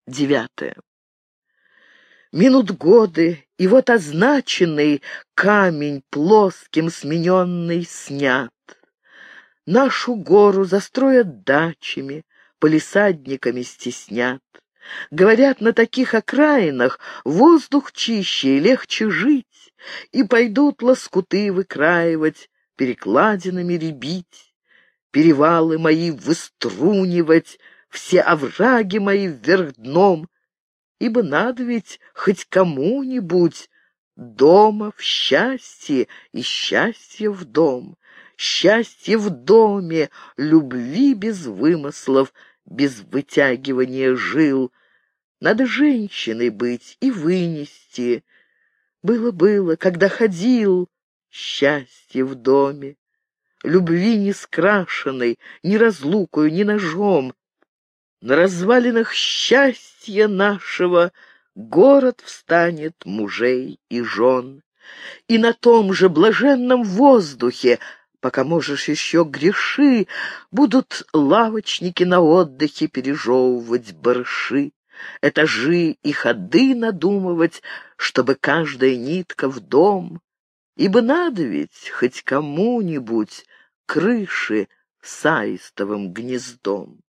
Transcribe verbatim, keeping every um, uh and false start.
Девятое. Минут годы, и вот означенный камень плоским смененный снят. Нашу гору застроят дачами, палисадниками стеснят. Говорят, на таких окраинах воздух чище и легче жить, и пойдут лоскуты выкраивать, перекладинами рябить, перевалы мои выструнивать, все овраги мои вверх дном, ибо надо ведь хоть кому-нибудь дома в счастье и счастье в дом, счастье в доме, любви без вымыслов, без вытягивания жил. Надо женщиной быть и вынести. Было-было, когда ходил, счастье в доме, любви не скрашенной, ни разлукою, ни ножом. На развалинах счастья нашего город встанет мужей и жен. И на том же блаженном воздухе, пока можешь еще греши, будут лавочники на отдыхе пережевывать барыши, этажи и ходы надумывать, чтобы каждая нитка в дом. Ибо надо ведь хоть кому-нибудь крыши с аистовым гнездом.